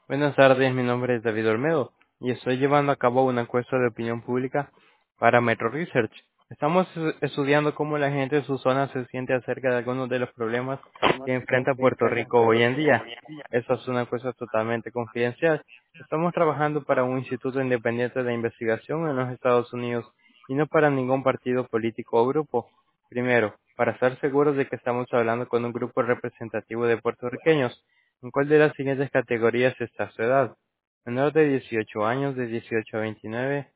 Buenas tardes, mi nombre es David Olmedo y estoy llevando a cabo una encuesta de opinión pública para Metro Research. Estamos estudiando cómo la gente de su zona se siente acerca de algunos de los problemas que enfrenta Puerto Rico hoy en día. Esta es una encuesta totalmente confidencial. Estamos trabajando para un instituto independiente de investigación en los Estados Unidos y no para ningún partido político o grupo. Primero, para estar seguros de que estamos hablando con un grupo representativo de puertorriqueños, ¿en cuál de las siguientes categorías está su edad? Menor de 18 años, de 18 a 29,